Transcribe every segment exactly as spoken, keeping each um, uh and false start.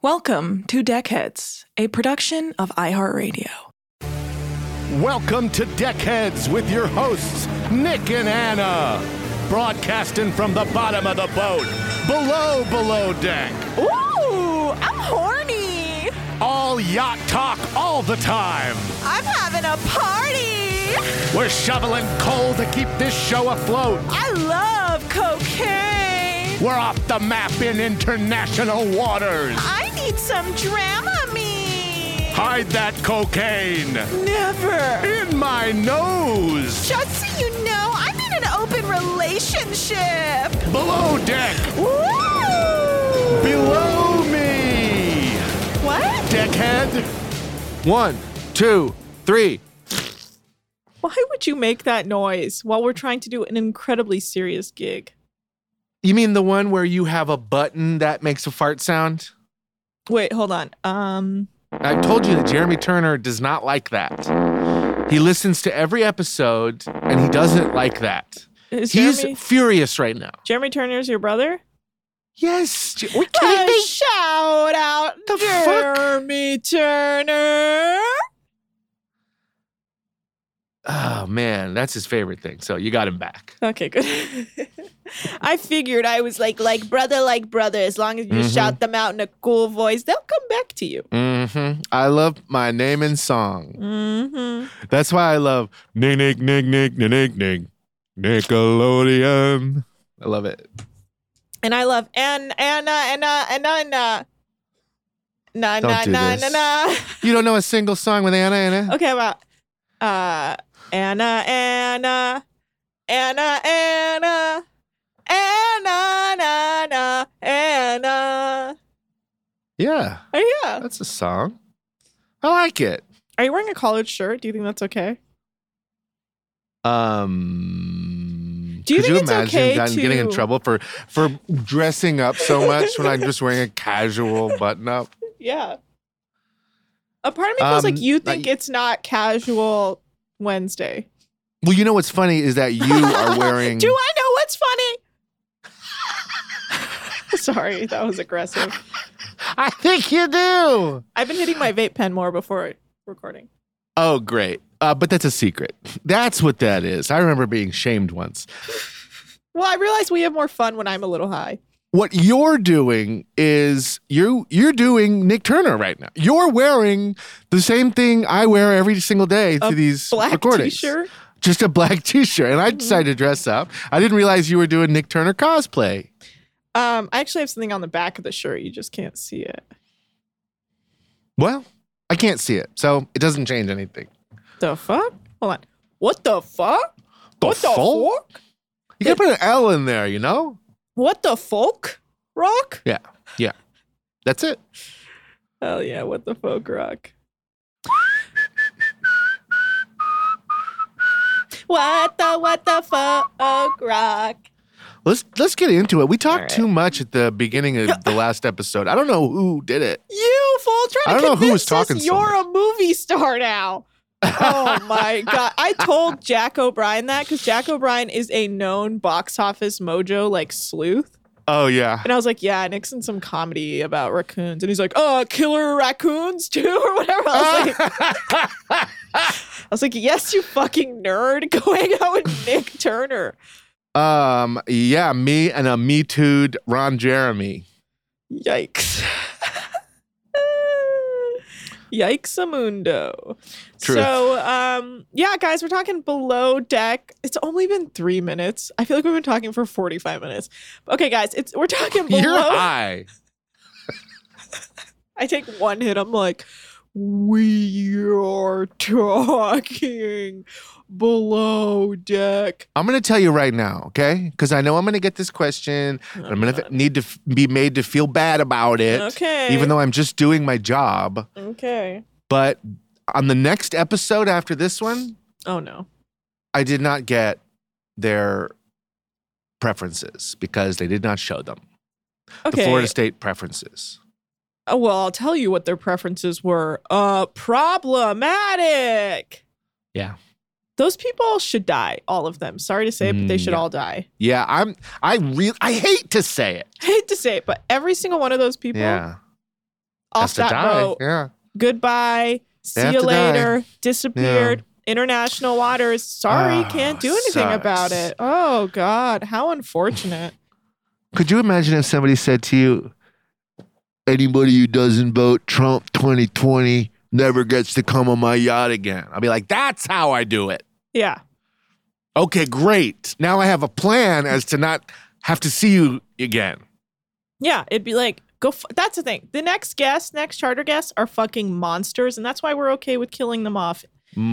Welcome to Deckheads, a production of iHeartRadio. Welcome to Deckheads with your hosts, Nick and Anna. Broadcasting from the bottom of the boat, below, below deck. Ooh, I'm horny. All yacht talk all the time. I'm having a party. We're shoveling coal to keep this show afloat. I love cocaine. We're off the map in international waters. I need some Dramamine. Hide that cocaine. Never. In my nose. Just so you know, I'm in an open relationship. Below deck. Woo! Below me. What? Deckhead. One, two, three. Why would you make that noise while we're trying to do an incredibly serious gig? You mean the one where you have a button that makes a fart sound? Wait, hold on. Um, I told you that Jeremy Turner does not like that. He listens to every episode, and he doesn't like that. is He's Jeremy, furious right now. Jeremy Turner's your brother? Yes. Are you Uh, kidding me? shout out The fuck? Jeremy Turner. Oh, man, that's his favorite thing. So you got him back. Okay, good. I figured I was like, like brother, like brother. As long as you Mhm. shout them out in a cool voice, they'll come back to you. Mm-hmm. I love my name and song. Mm-hmm. That's why I love Nick, Nick, Nick, Nick, Nick, Nick, Nick, Nickelodeon. I love it. And I love Anna, Anna, Anna, Anna, Anna. Na, Don't na, do na, this. na, na. You don't know a single song with Anna in it? Okay, how about uh, Anna, Anna, Anna, Anna, Anna, na, na, Anna. Yeah, Oh, yeah. that's a song. I like it. Are you wearing a collared shirt? Do you think that's okay? Um, Do you could think you it's imagine okay I'm getting in to- trouble for for dressing up so much when I'm just wearing a casual button up? Yeah. A part of me feels Um, like you like- think it's not casual Wednesday. Well, you know what's funny is that you are wearing. Do I know what's funny? Sorry, that was aggressive. I think you do. I've been hitting my vape pen more before recording. Oh, great. Uh, but that's a secret. That's what that is. I remember being shamed once. Well, I realize we have more fun when I'm a little high. What you're doing is you you're doing Nick Turner right now. You're wearing the same thing I wear every single day to A these Black recordings. t-shirt. Just a black t-shirt. And I Mm-hmm. decided to dress up. I didn't realize you were doing Nick Turner cosplay. Um, I actually have something on the back of the shirt. You just can't see it. Well, I can't see it, so it doesn't change anything. The fuck? Hold on. What the fuck? The what the fuck? fuck? You gotta put an L in there, you know? What the folk rock? Yeah, yeah. That's it. Hell yeah, what the folk rock? What the what the folk rock? Let's let's get into it. We talked All right. too much at the beginning of the last episode. I don't know who did it. You fool! Trying I to don't know who convince was talking us so you're much. a movie star now. Oh my god! I told Jack O'Brien that because Jack O'Brien is a known box office mojo like sleuth, Oh yeah. and I was like, "Yeah, Nick's in some comedy about raccoons," and he's like, "Oh, killer raccoons too, or whatever." I was like, I was like, "Yes, you fucking nerd, go hang out with Nick Turner." um. Yeah. Me and a Me Too'd Ron Jeremy. Yikes. Yikes amundo. Truth. So, um, yeah, guys, we're talking Below Deck. It's only been three minutes. I feel like we've been talking for forty-five minutes. Okay, guys, it's we're talking Below. You're high. I take one hit. I'm like, we are talking Below Deck. I'm gonna tell you right now, okay? Because I know I'm gonna get this question. and I'm gonna God. need to f- be made to feel bad about it. Okay. Even though I'm just doing my job. Okay. But on the next episode after this one, Oh no. I did not get their preferences because they did not show them. Okay. The Florida State preferences. Oh, well, I'll tell you what their preferences were. Uh, problematic. Yeah. Those people should die, all of them. Sorry to say it, but they Mm, should yeah. all die. Yeah, I'm I really I hate to say it. I hate to say it, but every single one of those people Yeah. off Has to that die. boat. Yeah. Goodbye. See have you to die. later. Disappeared. International waters. Sorry, Oh, can't do anything sucks. about it. Oh God, how unfortunate. Could you imagine if somebody said to you, anybody who doesn't vote Trump twenty twenty never gets to come on my yacht again? I'll be like, that's how I do it. Yeah. Okay, great. Now I have a plan as to not have to see you again. Yeah, it'd be like, go. F- that's the thing. The next guests, next charter guests are fucking monsters, and that's why we're okay with killing them off.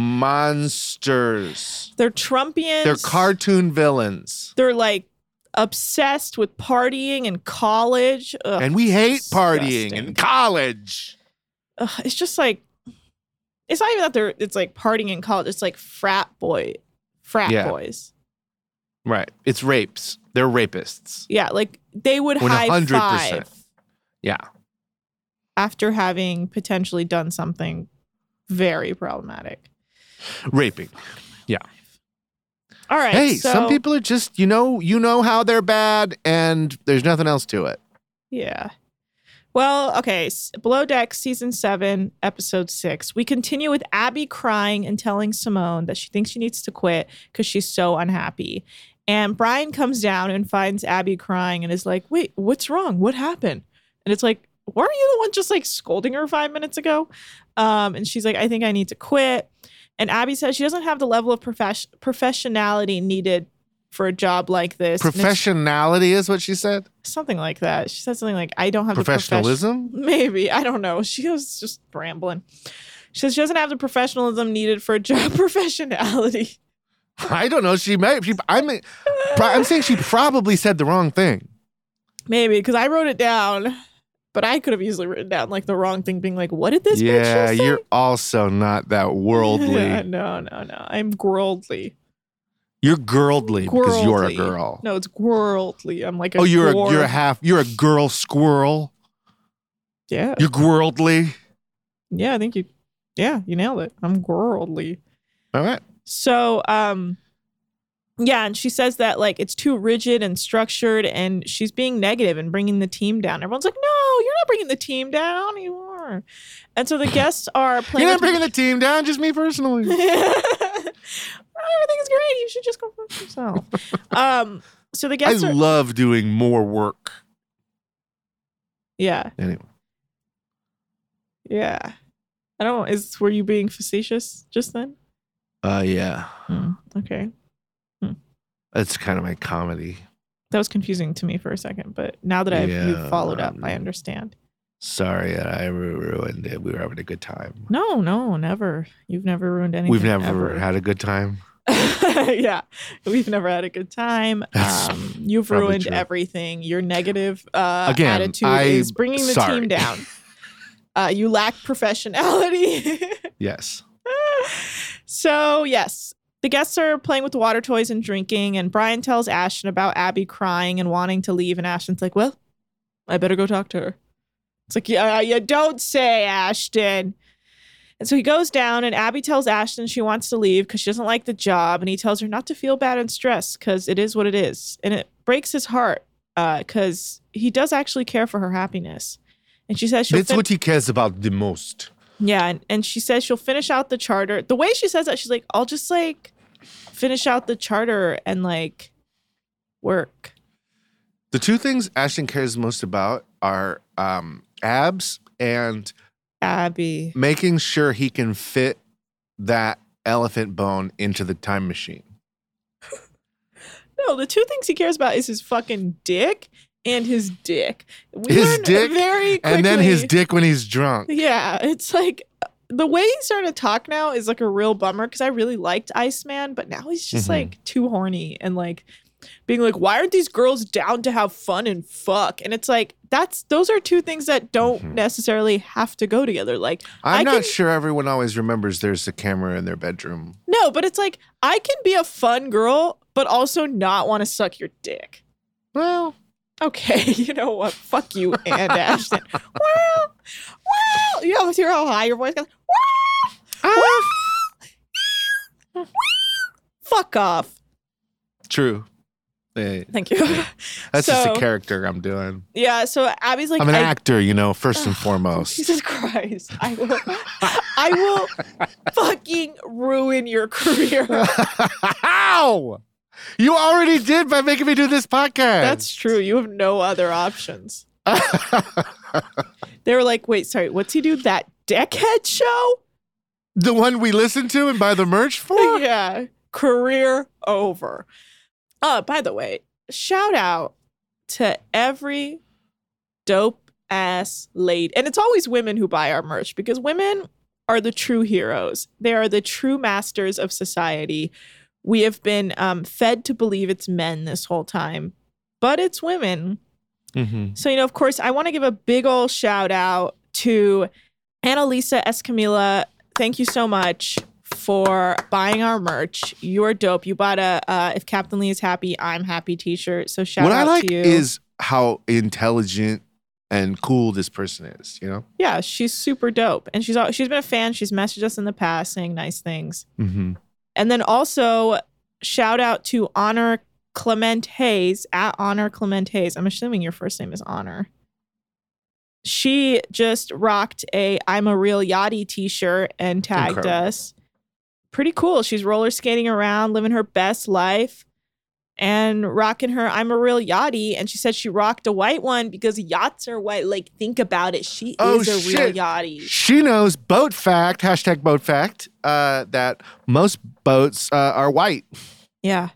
Monsters. They're Trumpians. They're cartoon villains. They're like obsessed with partying in college. Ugh, And we hate partying disgusting. in college. Ugh, it's just like, it's not even that they're, it's like partying in college. It's like frat boy, frat Yeah. boys. Right. It's rapes. They're rapists. Yeah, like they would one high hundred five percent. Yeah. after having potentially done something very problematic. Raping. Yeah. All right. Hey, so, some people are just, you know, you know how they're bad and there's nothing else to it. Yeah. Well, okay. s- Below Deck, season seven, episode six. We continue with Abby crying and telling Simone that she thinks she needs to quit because she's so unhappy. And Brian comes down and finds Abby crying and is like, wait, what's wrong? What happened? And it's like, weren't you the one just like scolding her five minutes ago? Um, and she's like, I think I need to quit. And Abby says she doesn't have the level of profes- professionality needed for a job like this. And it's Professionality is what she said. something like that. She said something like, I don't have the Professionalism? profession- Maybe. I don't know. She was just rambling. She says she doesn't have the professionalism needed for a job professionality. I don't know. She may. She, I'm. I'm saying she probably said the wrong thing. Maybe, because I wrote it down, but I could have easily written down like the wrong thing, being like, what did this bitch Yeah, just say? you're also not that worldly. Yeah, no, no, no. I'm worldly. You're girldly because you're a Worldly. girl. No, it's worldly. I'm like a Oh, you're a dwarf. you're a half. You're a girl squirrel. Yeah. You're worldly. Yeah, I think you, yeah, you nailed it. I'm worldly. All right. So, um, yeah, and she says that like it's too rigid and structured, and she's being negative and bringing the team down. Everyone's like, "No, you're not bringing the team down. You are." And so the guests are playing. You're not with- bringing the team down. Just me personally. Everything is great. You should just go for yourself. um. So the I guests are. love doing more work. Yeah. Anyway. Yeah. I don't. know. Is were you being facetious just then? Uh, yeah. Okay. That's kind of my comedy. That was confusing to me for a second, but now that I've Yeah, you've followed up, um, I understand. Sorry that I ru- ruined it. We were having a good time. No, no, never. You've never ruined anything. We've never ever. had a good time. Yeah, we've never had a good time. That's Um, you've probably ruined true. everything. Your negative uh, Again, attitude I- is bringing the sorry. team down. Uh, you lack professionality. Yes. So, yes, the guests are playing with the water toys and drinking, and Brian tells Ashton about Abby crying and wanting to leave, and Ashton's like, well, I better go talk to her. It's like, yeah, you don't say, Ashton. And so he goes down, and Abby tells Ashton she wants to leave because she doesn't like the job, and he tells her not to feel bad and stressed because it is what it is. And it breaks his heart because he does actually care for her happiness. And she says she'll That's fin- what he cares about the most. yeah, and, and she says she'll finish out the charter. The way she says that, she's like, I'll just like finish out the charter and like work. The two things Ashton cares most about are um, abs and Abby. making sure he can fit that elephant bone into the time machine. No, the two things he cares about is his fucking dick and his dick. We His learn dick very quickly. And then his dick when he's drunk. Yeah, it's like the way he's starting to talk now is like a real bummer because I really liked Iceman, but now he's just Mhm. like too horny and like being like, why aren't these girls down to have fun and fuck? And it's like, that's those are two things that don't Mhm. necessarily have to go together. Like, I'm I not can- sure everyone always remembers there's a camera in their bedroom. no, but it's like, I can be a fun girl, but also not want to suck your dick. Well, Okay, you know what? Fuck you and Ashton. Well, well, you know, hear how high your voice goes. Well, well, fuck off. true. Hey, Thank you. that's just So- a character I'm doing. Yeah, so Abby's like, I'm an I- actor, you know, first and foremost. Jesus Christ. I will I will fucking ruin your career. How? You already did by making me do this podcast. That's true. You have no other options. They were like, wait, sorry, what's he do? That Deckhead show? The one we listened to and buy the merch for? Yeah. Career over. Oh, by the way, shout out to every dope ass lady. And it's always women who buy our merch because women are the true heroes. They are the true masters of society. We have been um, fed to believe it's men this whole time, but it's women. Mm-hmm. So, you know, of course, I want to give a big ol' shout out to Annalisa Escamilla. Thank you so much for buying our merch. You're dope. You bought a uh, If Captain Lee is Happy, I'm Happy t-shirt. So shout What out I like to you. is how intelligent and cool this person is, you know? Yeah, she's super dope. And she's al- she's been a fan. She's messaged us in the past saying nice things. Mm-hmm. And then also shout out to Honor Clement Hayes, at Honor Clement Hayes. I'm assuming your first name is Honor. She just rocked a I'm a Real Yachty t-shirt and tagged Incredible. us. Pretty cool. She's roller skating around, living her best life and rocking her I'm a Real Yachty. And she said she rocked a white one because yachts are white. Like, think about it. She Oh, is a shit. real yachty. She knows boat fact, hashtag boat fact, uh, that most boats uh, are white. Yeah.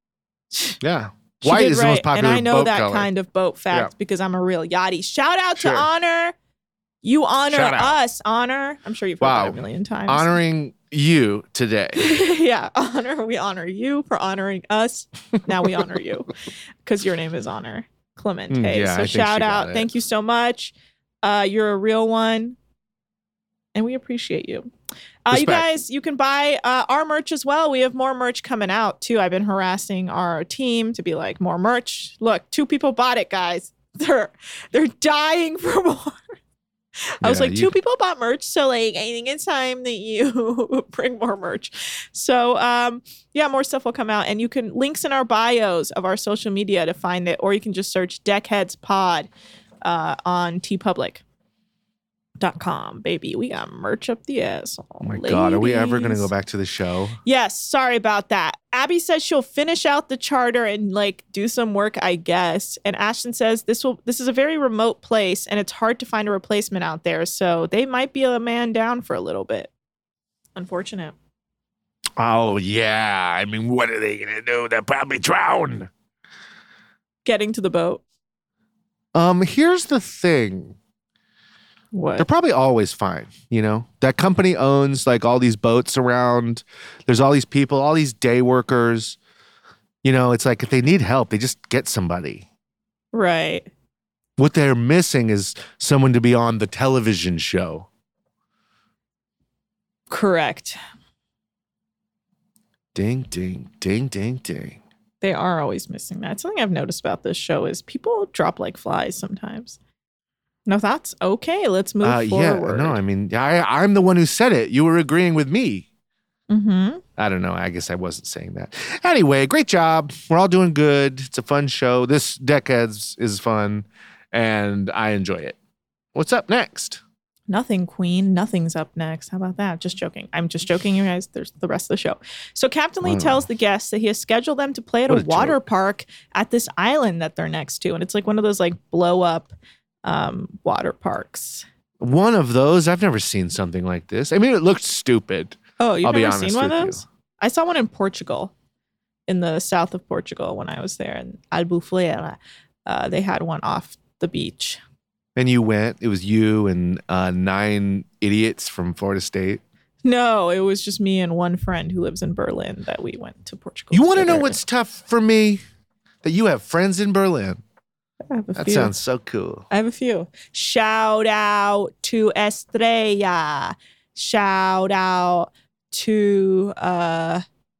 Yeah. She White did is the right. most popular And I know boat that color. kind of boat fact Yeah. because I'm a real yachty. Shout out Sure. to Honor. You honor Shout out. us, Honor. I'm sure you've heard Wow. that a million times. Honoring you today. Yeah, Honor. We honor you for honoring us. Now we honor you because your name is Honor Clement Mm, Hayes. yeah, I so think shout she got out. it. Thank you so much. Uh, you're a real one. And we appreciate you. Uh, you Respect. guys, you can buy uh, our merch as well. We have more merch coming out too. I've been harassing our team to be like, more merch. Look, two people bought it, guys. They're they're dying for more. I was Yeah, like, you- two people bought merch, so like I think it's time that you bring more merch. So um, yeah, more stuff will come out, and you can links in our bios of our social media to find it, or you can just search Deckheads Pod uh, on T Public. Dot com, baby. We got merch up the asshole. Oh my God. Are we ever going to go back to the show? Yes, sorry about that. Abby says she'll finish out the charter and like do some work, I guess. And Ashton says this will this is a very remote place and it's hard to find a replacement out there. So they might be a man down for a little bit. Unfortunate. Oh, yeah. I mean, what are they going to do? They'll probably drown. Getting to the boat. Um, here's the thing. What? They're probably always fine, you know? That company owns like all these boats around. There's all these people, all these day workers. You know, it's like if they need help, they just get somebody. Right. What they're missing is someone to be on the television show. Correct. Ding, ding, ding, ding, ding. They are always missing that. Something I've noticed about this show is people drop like flies sometimes. No thoughts? Okay, let's move Uh, yeah, forward. no, I mean, I, I'm the one who said it. You were agreeing with me. Mm-hmm. I don't know. I guess I wasn't saying that. Anyway, great job. We're all doing good. It's a fun show. This Deckheads is fun, and I enjoy it. What's up next? Nothing, Queen. Nothing's up next. How about that? Just joking. I'm just joking, you guys. There's the rest of the show. So Captain Lee Wow. tells the guests that he has scheduled them to play at What a a water joke. park at this island that they're next to. And it's like one of those like blow up um, water parks. One of those. I've never seen something like this. I mean, it looked stupid. Oh, you've I'll be never honest seen one of with you. those? I saw one in Portugal, in the south of Portugal when I was there in Albufeira. Uh, they had one off the beach. And you went. It was you and uh, nine idiots from Florida State. No, it was just me and one friend who lives in Berlin that we went to Portugal. You want to know together. what's tough for me? That you have friends in Berlin. I have a That few. sounds so cool. I have a few. Shout out to Estrella. Shout out to uh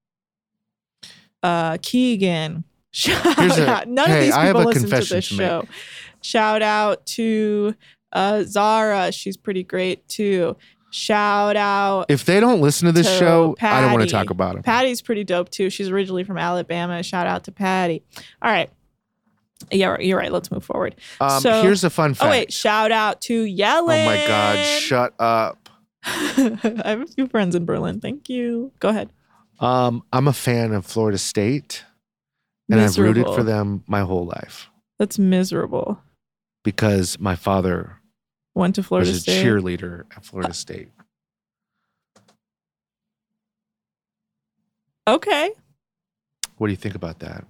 uh Keegan. Shout Here's a- out. None hey, of these I have people a listen to confession this to make. show. Shout out to uh Zara. She's pretty great too. Shout out. If they don't listen to this to show, I don't want Patty. to talk about them. Patty's pretty dope too. She's originally from Alabama. Shout out to Patty. All right. Yeah, you're right. Let's move forward. Um, so, here's a fun fact. Oh wait, shout out to Yellen. Oh my God, shut up. I have a few friends in Berlin. Thank you. Go ahead. Um, I'm a fan of Florida State, and Miserable. I've rooted for them my whole life That's miserable. because my father Went to Florida was a State. cheerleader at Florida State. Okay. What do you think about that?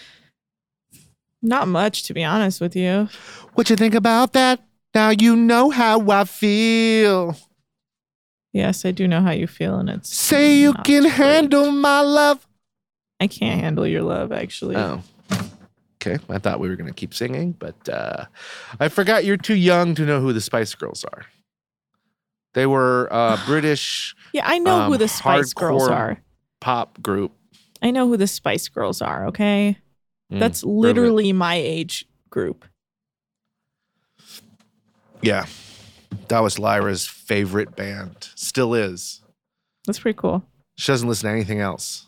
Not much, to be honest with you. What you think about that? Now you know how I feel. Yes, I do know how you feel, and it's Say you not can great. handle my love. I can't handle your love, actually. Oh. Okay. I thought we were going to keep singing, but uh, I forgot you're too young to know who the Spice Girls are. They were uh, British Yeah, I know um, who the Spice Girls hardcore are. pop group. I know who the Spice Girls are, okay? Mm, That's prove it. literally my age group. Yeah. That was Lyra's favorite band. Still is. That's pretty cool. She doesn't listen to anything else.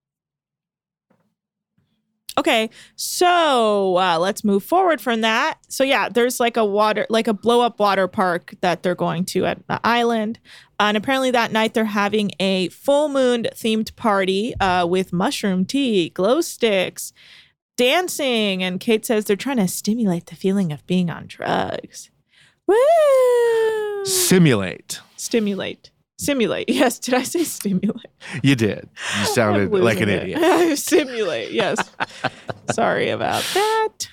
Okay, so uh, let's move forward from that. So yeah, there's like a water, like a blow up water park that they're going to at the island, uh, and apparently that night they're having a full moon themed party uh, with mushroom tea, glow sticks, dancing, and Kate says they're trying to stimulate the feeling of being on drugs. Woo! Simulate. Stimulate. Simulate. Yes. Did I say stimulate? You did. You sounded I'm like an losing it. idiot. Simulate. Yes. Sorry about that.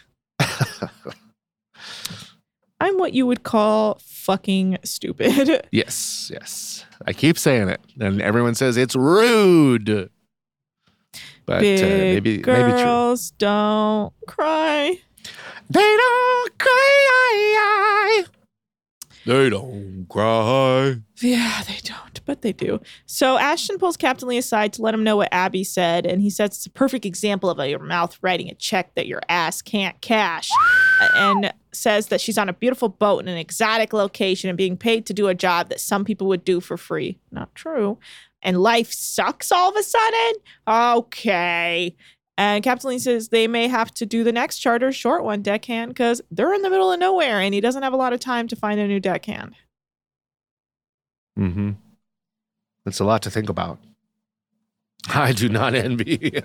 I'm what you would call fucking stupid. Yes, yes. I keep saying it, and everyone says it's rude. But Big uh, maybe maybe true. girls don't cry. They don't cry. They don't cry. Yeah, they don't, but they do. So Ashton pulls Captain Lee aside to let him know what Abby said, and he says it's a perfect example of your mouth writing a check that your ass can't cash, and says that she's on a beautiful boat in an exotic location and being paid to do a job that some people would do for free. Not true. And life sucks all of a sudden? Okay. And Captain Lee says they may have to do the next charter short one deckhand because they're in the middle of nowhere and he doesn't have a lot of time to find a new deckhand. Mm-hmm. That's a lot to think about. I do not envy.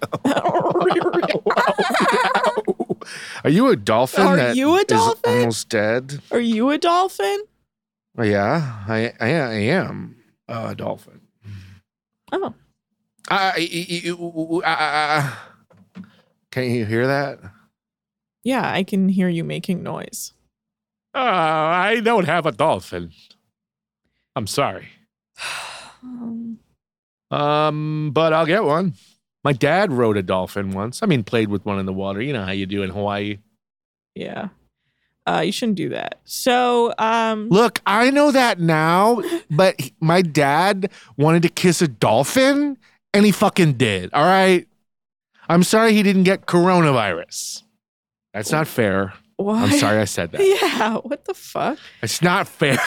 Are you a dolphin? Are that you a is dolphin? almost dead? Are you a dolphin? Oh, yeah, I, I, I am a dolphin. Oh. I, I, I, can you hear that? Yeah, I can hear you making noise. Uh, I don't have a dolphin. I'm sorry. Um, Um, but I'll get one. My dad rode a dolphin once. I mean, played with one in the water. You know how you do in Hawaii. yeah. Uh, you shouldn't do that. So, um, Look, I know that now, but he- my dad wanted to kiss a dolphin, and he fucking did. All right. I'm sorry he didn't get coronavirus. That's not fair. what? I'm sorry I said that. Yeah, what the fuck? It's not fair.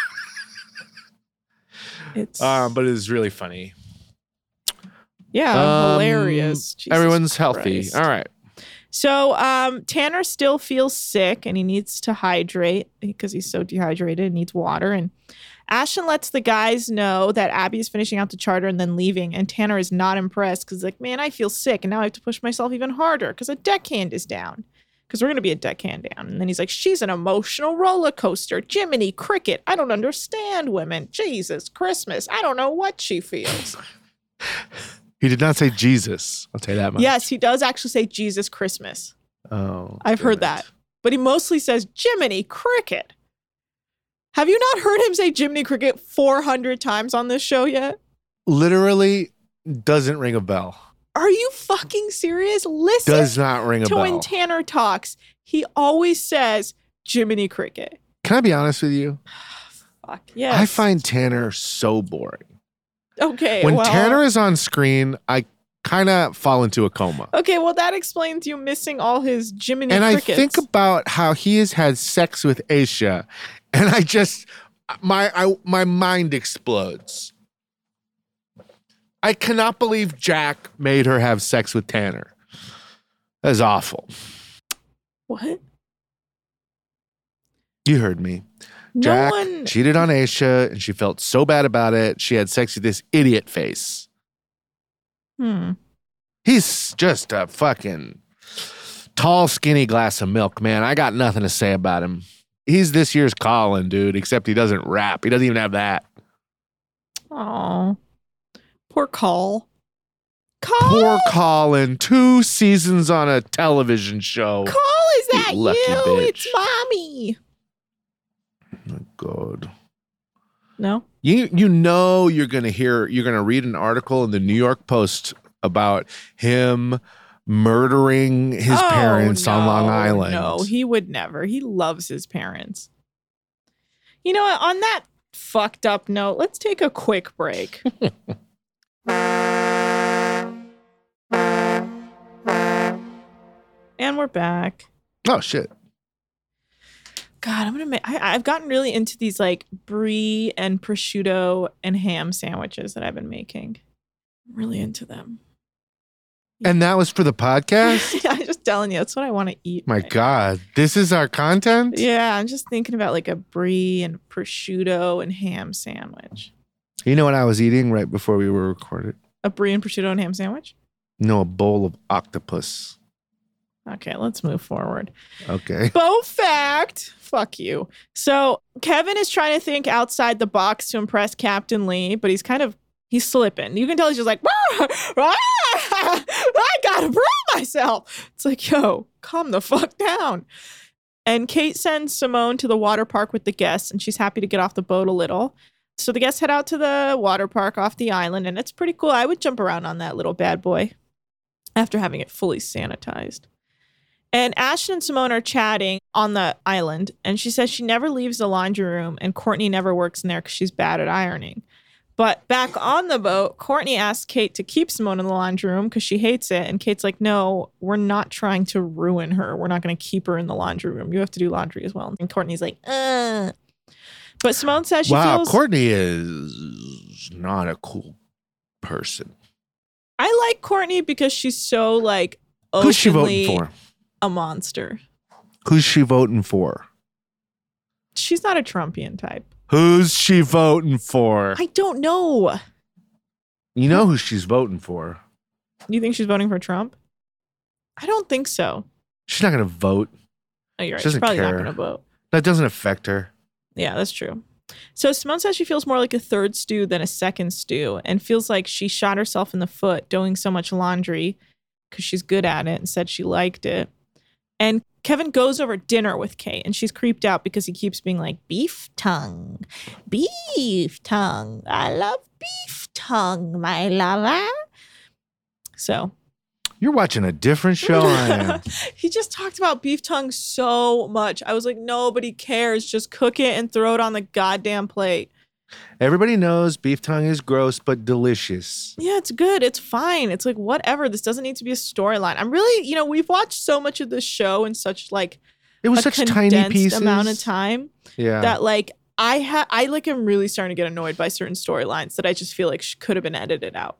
It's um, but it is really funny. yeah, Um, hilarious. Jesus Everyone's healthy. Christ. All right. So um, Tanner still feels sick and he needs to hydrate because he's so dehydrated and needs water. And Ashton lets the guys know that Abby is finishing out the charter and then leaving. And Tanner is not impressed because like, man, I feel sick and now I have to push myself even harder because a deckhand is down. Because we're going to be a deckhand down. And then he's like, she's an emotional roller coaster. Jiminy Cricket. I don't understand women. Jesus Christmas. I don't know what she feels. He did not say Jesus. I'll tell you that much. Yes, he does actually say Jesus Christmas. Oh, I've damn heard it. that. But he mostly says Jiminy Cricket. Have you not heard him say Jiminy Cricket four hundred times on this show yet? Literally doesn't ring a bell. Are you fucking serious? Listen Does not ring a to when bell. Tanner talks. He always says Jiminy Cricket. Can I be honest with you? Fuck, yes. I find Tanner so boring. Okay, When well, Tanner is on screen, I kind of fall into a coma. Okay, well, that explains you missing all his Jiminy And I Crickets. think about how he has had sex with Aisha, and I just my I, my mind explodes. I cannot believe Jack made her have sex with Tanner. That is awful. What? You heard me. No Jack one. cheated on Aisha, and she felt so bad about it. She had sex with this idiot face. Hmm. He's just a fucking tall, skinny glass of milk, man. I got nothing to say about him. He's this year's Colin, dude, except he doesn't rap. He doesn't even have that. Oh, poor Call. Call. Poor Colin. Two seasons on a television show. Call, is that You lucky you? bitch. It's mommy. Oh, God. No. You you know you're gonna hear you're gonna read an article in the New York Post about him murdering his Oh, parents on no, Long Island. No, he would never. He loves his parents. You know what? On that fucked up note, let's take a quick break. And we're back. Oh shit. God, I'm gonna make. I, I've gotten really into these like brie and prosciutto and ham sandwiches that I've been making. I'm really into them. And that was for the podcast? I'm just telling you, that's what I want to eat. My right God. This is our content? now. Yeah, I'm just thinking about like a brie and prosciutto and ham sandwich. You know what I was eating right before we were recorded? A brie and prosciutto and ham sandwich? No, a bowl of octopus. Okay, let's move forward. Okay. Bo fact. Fuck you. So Kevin is trying to think outside the box to impress Captain Lee, but he's kind of he's slipping. You can tell he's just like, "Ah, ah, I gotta prove myself. It's like, yo, calm the fuck down. And Kate sends Simone to the water park with the guests, and she's happy to get off the boat a little. So the guests head out to the water park off the island, and it's pretty cool. I would jump around on that little bad boy after having it fully sanitized. And Ashton and Simone are chatting on the island, and she says she never leaves the laundry room, and Courtney never works in there because she's bad at ironing. But back on the boat, Courtney asks Kate to keep Simone in the laundry room because she hates it. And Kate's like, no, we're not trying to ruin her. We're not going to keep her in the laundry room. You have to do laundry as well. And Courtney's like, uh. But Simone says she wow, feels... Courtney is not a cool person. I like Courtney because she's so, like, openly Who's she voting for? a monster. Who's she voting for? She's not a Trumpian type. Who's she voting for? I don't know. You know who she's voting for. You think she's voting for Trump? I don't think so. She's not going to vote. Oh, you're right. She She's doesn't probably not care. going to vote. That doesn't affect her. Yeah, that's true. So Simone says she feels more like a third stew than a second stew and feels like she shot herself in the foot doing so much laundry because she's good at it and said she liked it. And Kevin goes over dinner with Kate and she's creeped out because he keeps being like, beef tongue, beef tongue. I love beef tongue, my lover. So You're watching a different show I am. he just talked about beef tongue so much. I was like, nobody cares. Just cook it and throw it on the goddamn plate. Everybody knows beef tongue is gross but delicious. Yeah, it's good. It's fine. It's like, whatever. This doesn't need to be a storyline. I'm really, you know, we've watched so much of this show in such like It was a such condensed tiny pieces. amount of time Yeah. that like I ha- I like am really starting to get annoyed by certain storylines that I just feel like sh- could have been edited out.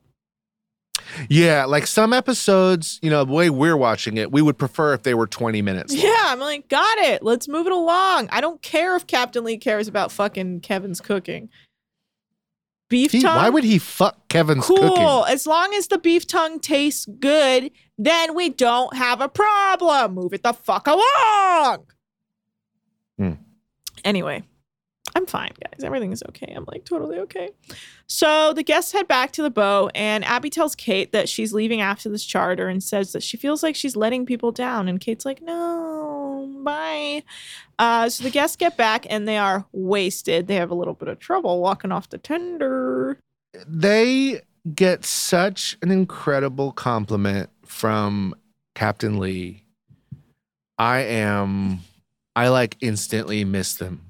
Yeah, like some episodes, you know, the way we're watching it, we would prefer if they were twenty minutes long. Yeah, I'm like, got it. Let's move it along. I don't care if Captain Lee cares about fucking Kevin's cooking. Beef He- tongue. why would he fuck Kevin's cool. cooking? As long as the beef tongue tastes good, then we don't have a problem. Move it the fuck along. Hmm. Anyway, I'm fine, guys. Everything is okay. I'm like totally okay. So the guests head back to the boat, and Abby tells Kate that she's leaving after this charter and says that she feels like she's letting people down. And Kate's like, no, bye. Uh, so the guests get back, and they are wasted. They have a little bit of trouble walking off the tender. They get such an incredible compliment from Captain Lee. I am, I like instantly miss them.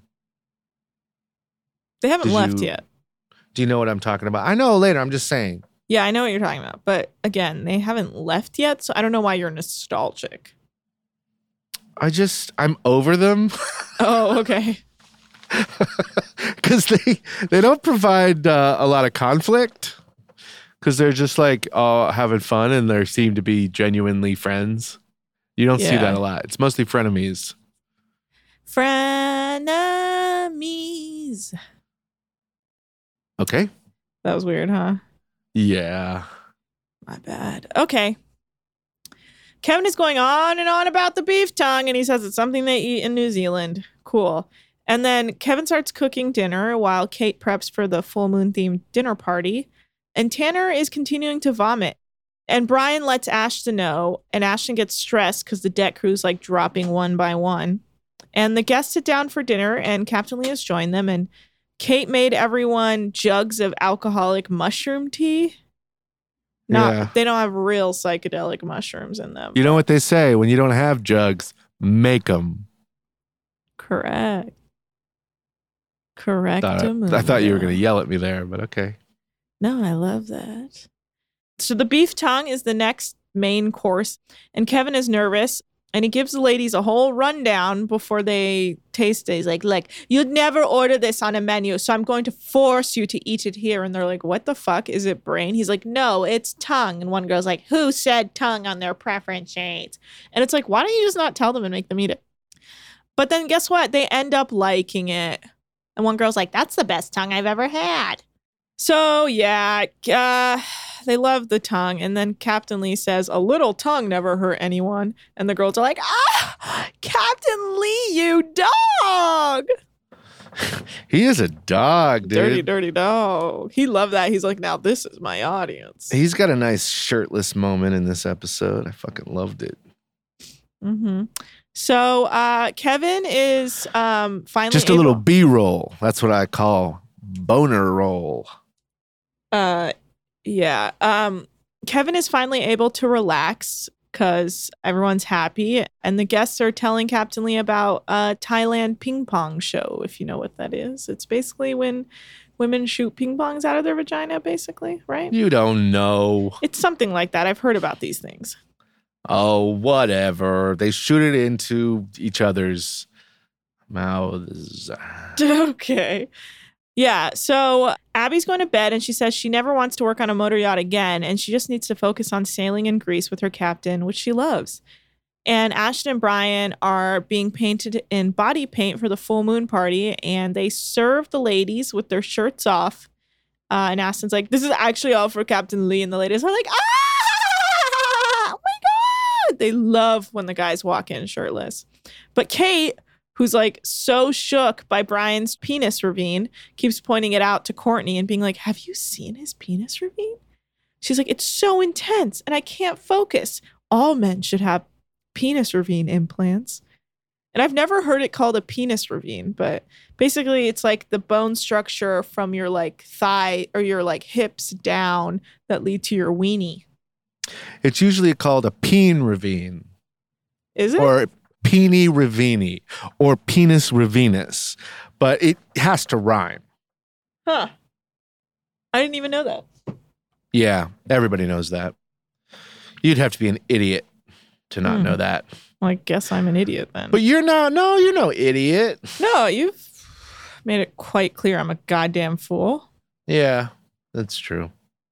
They haven't Did left you- yet. Do you know what I'm talking about? I know later. I'm just saying. Yeah, I know what you're talking about. But again, they haven't left yet. So I don't know why you're nostalgic. I just, I'm over them. Oh, okay. Because they, they don't provide uh, a lot of conflict. Because they're just like all having fun and they seem to be genuinely friends. You don't see Yeah. that a lot. It's mostly frenemies. Frenemies. Okay. That was weird, huh? Yeah. My bad. Okay. Kevin is going on and on about the beef tongue, and he says it's something they eat in New Zealand. Cool. And then Kevin starts cooking dinner while Kate preps for the full moon themed dinner party. And Tanner is continuing to vomit. And Brian lets Ashton know, and Ashton gets stressed because the deck crew's like dropping one by one. And the guests sit down for dinner, and Captain Lee has joined them. And Kate made everyone jugs of alcoholic mushroom tea. Not, Yeah. They don't have real psychedelic mushrooms in them. You know what they say? When you don't have jugs, make them. Correct. Correct. I thought you were going to yell at me there, but okay. No, I love that. So the beef tongue is the next main course, and Kevin is nervous, and he gives the ladies a whole rundown before they taste it. He's like, look, you'd never order this on a menu, so I'm going to force you to eat it here. And they're like, what the fuck? Is it brain? He's like, no, it's tongue. And one girl's like, who said tongue on their preference sheets? And it's like, why don't you just not tell them and make them eat it? But then guess what? They end up liking it. And one girl's like, that's the best tongue I've ever had. So, yeah, uh, they love the tongue. And then Captain Lee says, a little tongue never hurt anyone. And the girls are like, ah, Captain Lee, you dog. He is a dog, dude. Dirty, dirty dog. He loved that. He's like, now this is my audience. He's got a nice shirtless moment in this episode. I fucking loved it. Mm-hmm. So uh, Kevin is um, finally Just a able- little B-roll. That's what I call boner roll. Uh, yeah. Um, Kevin is finally able to relax because everyone's happy, and the guests are telling Captain Lee about a Thailand ping pong show. If you know what that is, it's basically when women shoot ping pongs out of their vagina, basically, right? You don't know. It's something like that. I've heard about these things. Oh, whatever. They shoot it into each other's mouths. Okay. Yeah, so Abby's going to bed and she says she never wants to work on a motor yacht again and she just needs to focus on sailing in Greece with her captain, which she loves. And Ashton and Brian are being painted in body paint for the full moon party, and they serve the ladies with their shirts off. Uh, and Ashton's like, this is actually all for Captain Lee. And the ladies are like, ah, oh my God. They love when the guys walk in shirtless. But Kate, who's like so shook by Brian's penis ravine, keeps pointing it out to Courtney and being like, have you seen his penis ravine? She's like, it's so intense and I can't focus. All men should have penis ravine implants. And I've never heard it called a penis ravine, but basically it's like the bone structure from your like thigh or your like hips down that lead to your weenie. It's usually called a peen ravine. Is it? Or Peenie Ravini or Penis Ravinus, but it has to rhyme. Huh. I didn't even know that. Yeah, everybody knows that. You'd have to be an idiot to not Hmm. know that. Well, I guess I'm an idiot then. But you're not, no, you're no idiot. No, you've made it quite clear I'm a goddamn fool. Yeah, that's true.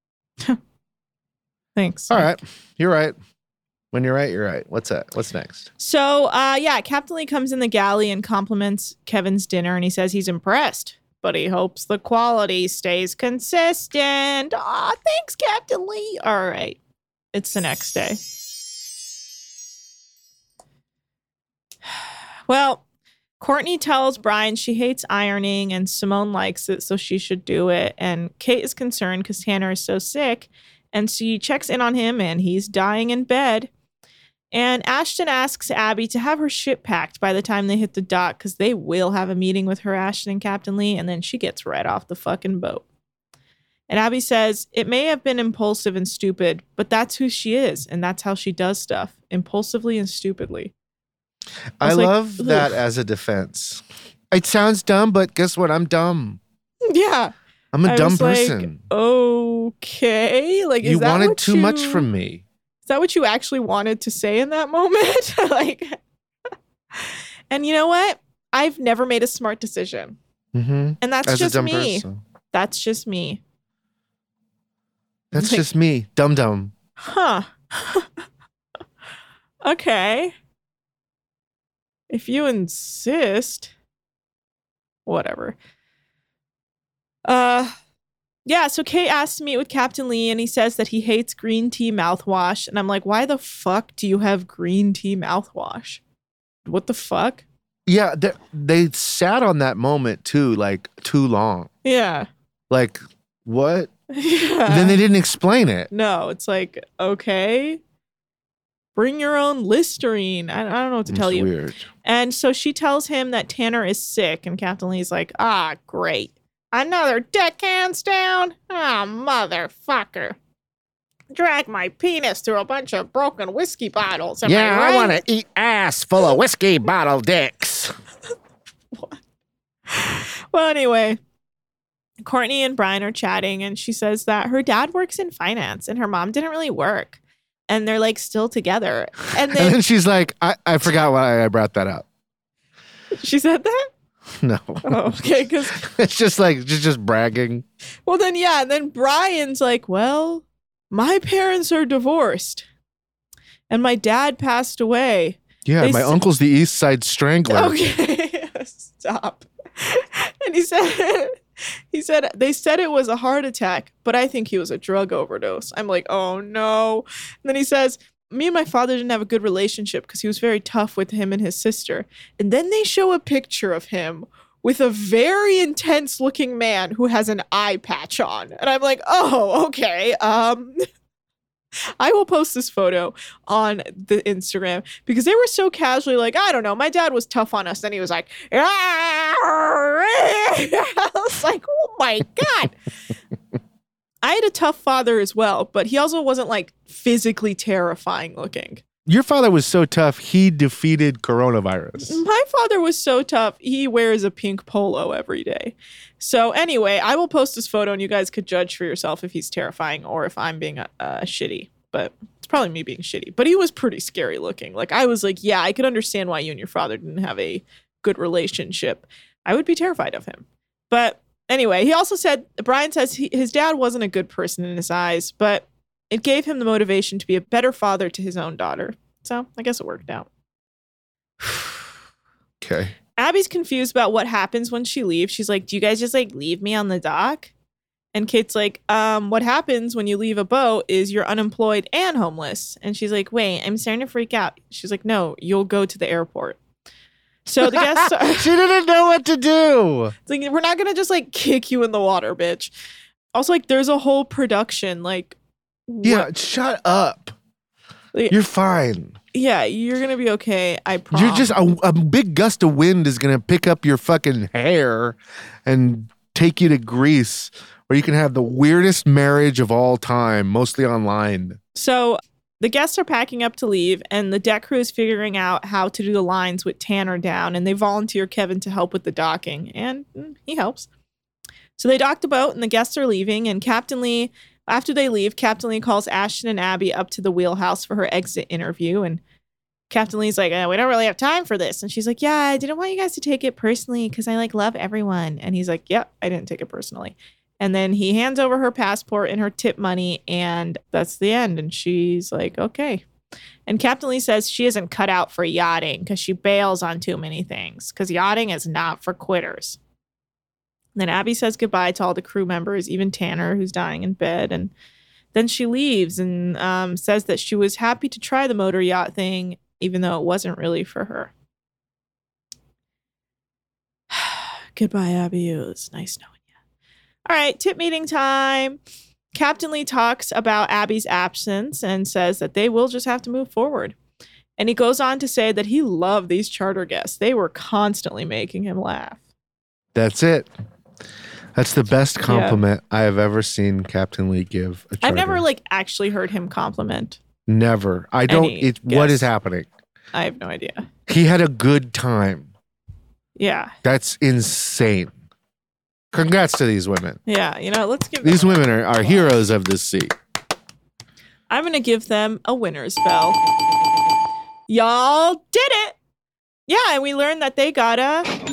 Thanks. All right, you're right. When you're right, you're right. What's that? What's next? So, uh, yeah, Captain Lee comes in the galley and compliments Kevin's dinner, and he says he's impressed, but he hopes the quality stays consistent. Aw, thanks, Captain Lee. All right. It's the next day. Well, Courtney tells Brian she hates ironing and Simone likes it, so she should do it. And Kate is concerned because Tanner is so sick, and she checks in on him, and he's dying in bed. And Ashton asks Abby to have her shit packed by the time they hit the dock because they will have a meeting with her, Ashton and Captain Lee, and then she gets right off the fucking boat. And Abby says, it may have been impulsive and stupid, but that's who she is, and that's how she does stuff, impulsively and stupidly. I I, was like, love that ugh. as a defense. It sounds dumb, but guess what? I'm dumb. Yeah. I'm a I dumb was like, person. okay. Like, is You that wanted what too you- much from me. Is that what you actually wanted to say in that moment? Like, and you know what? I've never made a smart decision. Mm-hmm. And that's As a just dumb me. person. That's just me. That's Like- just me. Dum dum. Huh. Okay. If you insist. Whatever. Uh yeah, so Kate asks to meet with Captain Lee and he says that he hates green tea mouthwash. And I'm like, why the fuck do you have green tea mouthwash? What the fuck? Yeah, they, they sat on that moment too, like too long. Yeah. Like, what? Yeah. And then they didn't explain it. No, it's like, okay. Bring your own Listerine. I, I don't know what to It's tell you. weird. And so she tells him that Tanner is sick, and Captain Lee's like, ah, great. Another deckhands down? Ah, motherfucker. Drag my penis through a bunch of broken whiskey bottles. Am yeah, I, right? I want to eat ass full of whiskey bottle dicks. Well, anyway, Courtney and Brian are chatting, and she says that her dad works in finance, and her mom didn't really work. And they're like still together. And And then then she's like, I, I forgot why I brought that up. she said that? No. Oh, okay. Because, It's just like, just, just bragging. well, then, yeah. And then Brian's like, well, my parents are divorced. And my dad passed away. Yeah, They my s- uncle's the East Side Strangler. Okay. Stop. And he said, he said, they said it was a heart attack, but I think he was a drug overdose. I'm like, oh no. And then he says, me and my father didn't have a good relationship because he was very tough with him and his sister. And then they show a picture of him with a very intense looking man who has an eye patch on. And I'm like, oh, okay. Um, I will post this photo on the Instagram because they were so casually like, I don't know, my dad was tough on us. Then he was like, I was like, oh my God. I had a tough father as well, but he also wasn't like physically terrifying looking. Your father was so tough, he defeated coronavirus. My father was so tough, he wears a pink polo every day. So anyway, I will post this photo and you guys could judge for yourself if he's terrifying or if I'm being uh, uh, shitty. But it's probably me being shitty. But he was pretty scary looking. Like I was like, yeah, I could understand why you and your father didn't have a good relationship. I would be terrified of him. But anyway, he also said, Brian says he, his dad wasn't a good person in his eyes, but it gave him the motivation to be a better father to his own daughter. So I guess it worked out. Okay. Abby's confused about what happens when she leaves. She's like, do you guys just like leave me on the dock? And Kate's like, um, what happens when you leave a boat is you're unemployed and homeless. And she's like, wait, I'm starting to freak out. She's like, no, you'll go to the airport. So the guests are, She didn't know what to do. it's like, we're not going to just like kick you in the water, bitch. Also, like, there's a whole production. Like, Yeah, what- shut up. Like- You're fine. yeah, you're going to be okay. I promise. You're just a, a big gust of wind is gonna pick up your fucking hair and take you to Greece, where you can have the weirdest marriage of all time, mostly online. So the guests are packing up to leave, and the deck crew is figuring out how to do the lines with Tanner down, and they volunteer Kevin to help with the docking, and mm, he helps. So they dock the boat, and the guests are leaving, and Captain Lee, after they leave, Captain Lee calls Ashton and Abby up to the wheelhouse for her exit interview, and Captain Lee's like, uh, we don't really have time for this. And she's like, yeah, I didn't want you guys to take it personally because I like love everyone. And he's like, yep, I didn't take it personally. And then he hands over her passport and her tip money, and that's the end. And she's like, okay. And Captain Lee says she isn't cut out for yachting because she bails on too many things because yachting is not for quitters. And then Abby says goodbye to all the crew members, even Tanner, who's dying in bed. And then she leaves and um, says that she was happy to try the motor yacht thing, even though it wasn't really for her. Goodbye, Abby. It was nice knowing you. All right, tip meeting time. Captain Lee talks about Abby's absence and says that they will just have to move forward. And he goes on to say that he loved these charter guests. They were constantly making him laugh. That's it. That's the best compliment I have ever seen Captain Lee give a charter. I've never like actually heard him compliment. Never. I don't. Any It. What guess. is happening? I have no idea. He had a good time. Yeah. That's insane. Congrats to these women. Yeah. You know, let's give These them, women are, are heroes of this sea. I'm going to give them a winner's bell. Y'all did it. Yeah. And we learned that they got a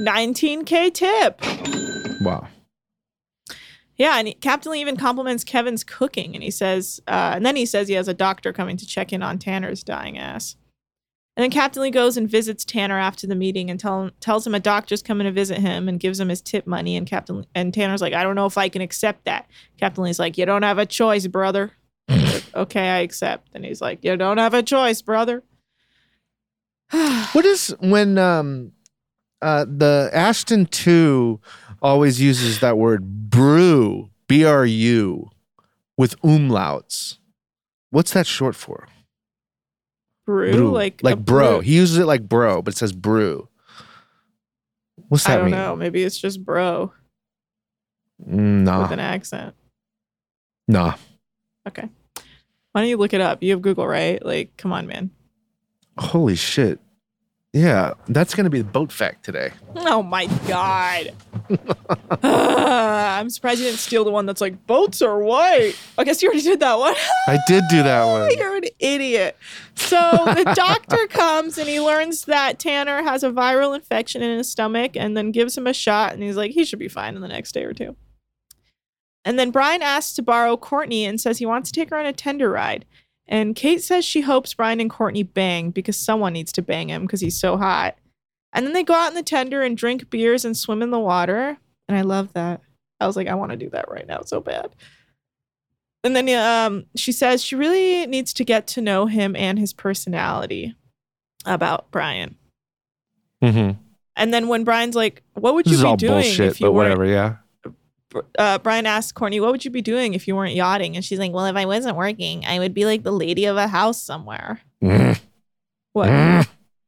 nineteen K tip. Wow. Yeah, and he, Captain Lee even compliments Kevin's cooking, and he says, uh, and then he says he has a doctor coming to check in on Tanner's dying ass. And then Captain Lee goes and visits Tanner after the meeting and tell, tells him a doctor's coming to visit him and gives him his tip money. And Captain and Tanner's like, I don't know if I can accept that. Captain Lee's like, you don't have a choice, brother. Like, okay, I accept. And he's like, you don't have a choice, brother. What is when um uh the Ashton two always uses that word brew, B R U, with umlauts? What's that short for? Brew, brew. like like a bro. brew. He uses it like bro, but it says brew. What's that I don't mean? know. Maybe it's just bro Mm, Nah, with an accent. nah. Okay. Why don't you look it up? You have Google, right? Like, come on, man. Holy shit. Yeah, that's gonna be the boat fact today. Oh my god. Ah, I'm surprised you didn't steal the one that's like boats are white. I guess you already did that one. I did do that one. You're an idiot. So the doctor comes and he learns that Tanner has a viral infection in his stomach and then gives him a shot and he's like, he should be fine in the next day or two. And then Brian asks to borrow Courtney and says he wants to take her on a tender ride. And Kate says she hopes Brian and Courtney bang because someone needs to bang him because he's so hot. And then they go out in the tender and drink beers and swim in the water. And I love that. I was like, I want to do that right now so bad. And then um, she says she really needs to get to know him and his personality about Brian. Mm-hmm. And then when Brian's like, what would This you is be all doing bullshit, if you but weren't whatever, yeah. uh, Brian asks Courtney, what would you be doing if you weren't yachting? And she's like, well, if I wasn't working, I would be like the lady of a house somewhere. Mm. What? Mm.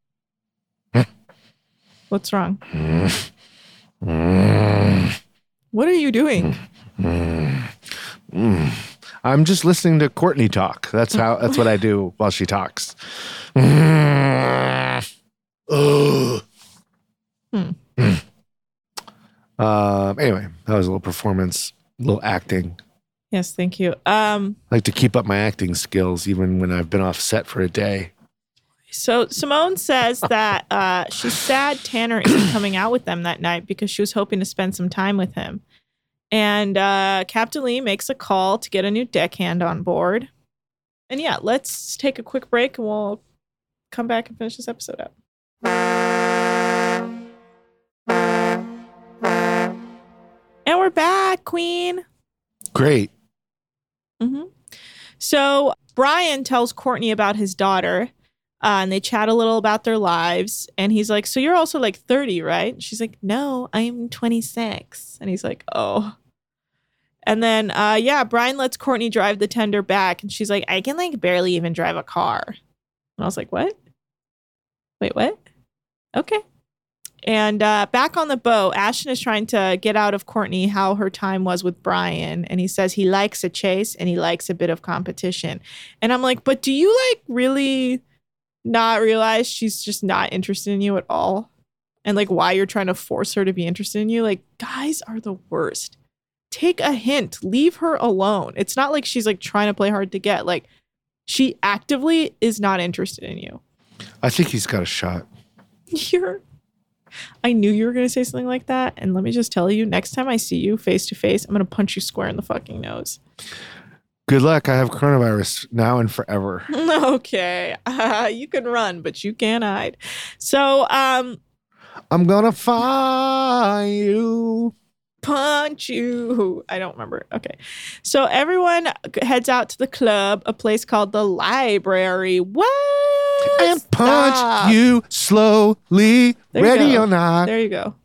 What's wrong? Mm. Mm. What are you doing? Mm. Mm. I'm just listening to Courtney talk. That's how. That's what I do while she talks. Mm. Ugh. Hmm. Mm. Uh, anyway, that was a little performance, a little acting. Yes, thank you. Um, I like to keep up my acting skills even when I've been off set for a day. so Simone says that uh, she's sad Tanner isn't coming out with them that night because she was hoping to spend some time with him. And uh, Captain Lee makes a call to get a new deckhand on board. And yeah, let's take a quick break and we'll come back and finish this episode up. And we're back, Queen. Great. Mm-hmm. So Brian tells Courtney about his daughter, uh, and they chat a little about their lives. And he's like, so you're also like thirty, right? She's like, no, I'm twenty-six. And he's like, oh. And then, uh, yeah, Brian lets Courtney drive the tender back. And she's like, I can like barely even drive a car. And I was like, what? Wait, what? Okay. And uh, back on the boat, Ashton is trying to get out of Courtney how her time was with Brian. And he says he likes a chase and he likes a bit of competition. And I'm like, but do you like really not realize she's just not interested in you at all? And like why you're trying to force her to be interested in you? Like, guys are the worst. Take a hint. Leave her alone. It's not like she's like trying to play hard to get. Like she actively is not interested in you. I think he's got a shot. You're... I knew you were going to say something like that. And let me just tell you, next time I see you face to face, I'm going to punch you square in the fucking nose. Good luck. I have coronavirus now and forever. Okay. Uh, you can run, but you can't hide. So, um, I'm going to find you. punch you. I don't remember. Okay. So everyone heads out to the club, a place called the Library. What? And punch Stop. you slowly. There you Ready go. or not. There you go.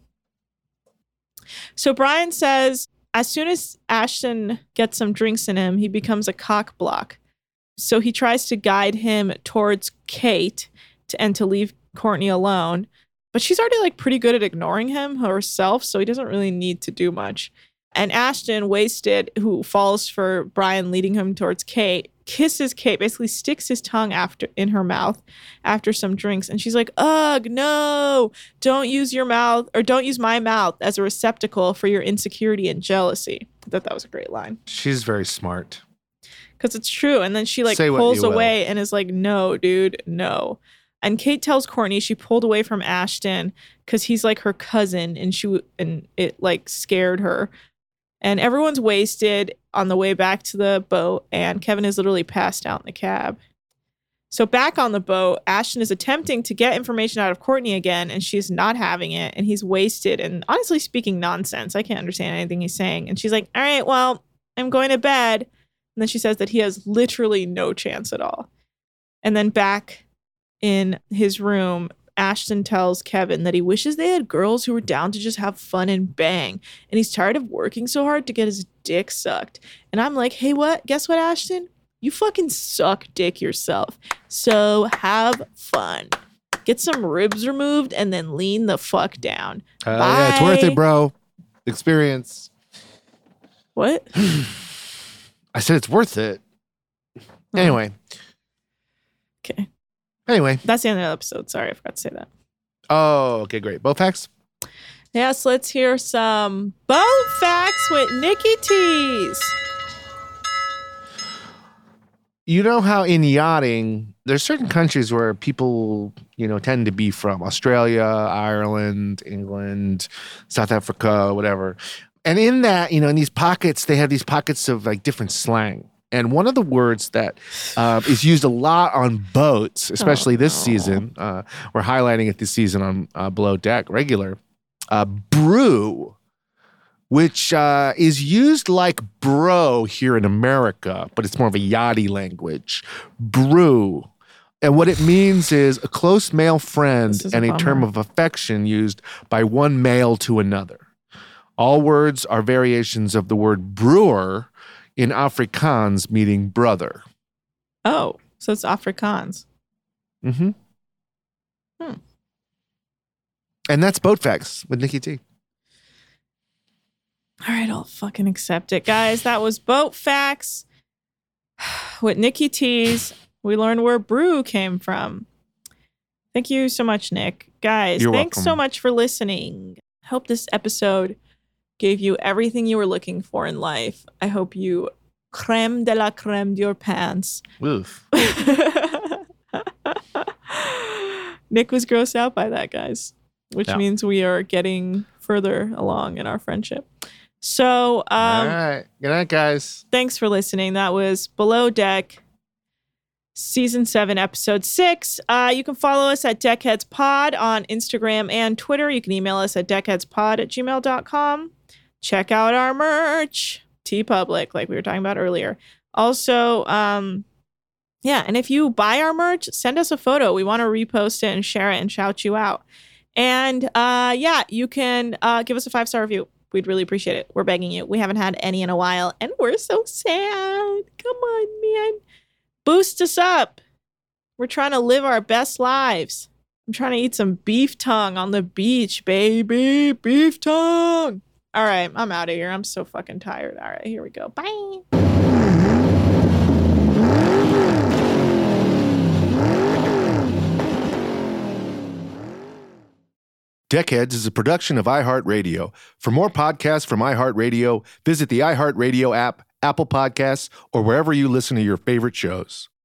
So Brian says, as soon as Ashton gets some drinks in him, he becomes a cock block. So he tries to guide him towards Kate to, and to leave Courtney alone. But she's already like pretty good at ignoring him herself, so he doesn't really need to do much. And Ashton, wasted, who falls for Brian leading him towards Kate, kisses Kate, basically sticks his tongue after in her mouth after some drinks. And she's like, ugh, no, don't use your mouth or don't use my mouth as a receptacle for your insecurity and jealousy. I thought that was a great line. She's very smart. Because it's true. And then she like Say what pulls you will. away and is like, no, dude, no. And Kate tells Courtney she pulled away from Ashton because he's like her cousin, and she and it like scared her. And everyone's wasted on the way back to the boat, and Kevin is literally passed out in the cab. So back on the boat, Ashton is attempting to get information out of Courtney again, and she's not having it, and he's wasted and honestly speaking nonsense. I can't understand anything he's saying. And she's like, all right, well, I'm going to bed. And then she says that he has literally no chance at all. And then back in his room, Ashton tells Kevin that he wishes they had girls who were down to just have fun and bang. And he's tired of working so hard to get his dick sucked. And I'm like, hey, what? Guess what, Ashton? You fucking suck dick yourself. So have fun. Get some ribs removed and then lean the fuck down. Uh, yeah, it's worth it, bro. Experience. What? I said it's worth it. Anyway. Okay. Anyway. That's the end of the episode. Sorry, I forgot to say that. Oh, okay, great. Boat facts? Yes, let's hear some boat facts with Nikki Tease. You know how in yachting, there's certain countries where people, you know, tend to be from Australia, Ireland, England, South Africa, whatever. And in that, you know, in these pockets, they have these pockets of like different slang. And one of the words that uh, is used a lot on boats, especially this season, uh, we're highlighting it this season on uh, Below Deck regular, uh, brew, which uh, is used like bro here in America, but it's more of a yachty language. Brew. And what it means is a close male friend and a, a term of affection used by one male to another. All words are variations of the word brewer in Afrikaans, meaning brother. Oh, so it's Afrikaans. Mm-hmm. Hmm. And that's Boat Facts with Nikki T. All right, I'll fucking accept it. Guys, that was Boat Facts with Nikki T's. We learned where brew came from. Thank you so much, Nick. Guys, You're thanks welcome. so much for listening. Hope this episode gave you everything you were looking for in life. I hope you creme de la creme your pants. Oof. Nick was grossed out by that, guys, which Yeah. means we are getting further along in our friendship. So, um, All right. Good night, guys. thanks for listening. That was Below Deck, Season seven, Episode six. Uh, you can follow us at Deckheads Pod on Instagram and Twitter. You can email us at deckheadspod at gmail dot com. Check out our merch, TeePublic, like we were talking about earlier. Also, um, yeah, and if you buy our merch, send us a photo. We want to repost it and share it and shout you out. And uh, yeah, you can uh, give us a five-star review. We'd really appreciate it. We're begging you. We haven't had any in a while, and we're so sad. Come on, man. Boost us up. We're trying to live our best lives. I'm trying to eat some beef tongue on the beach, baby. Beef tongue. All right, I'm out of here. I'm so fucking tired. All right, here we go. Bye. Deckheads is a production of iHeartRadio. For more podcasts from iHeartRadio, visit the iHeartRadio app, Apple Podcasts, or wherever you listen to your favorite shows.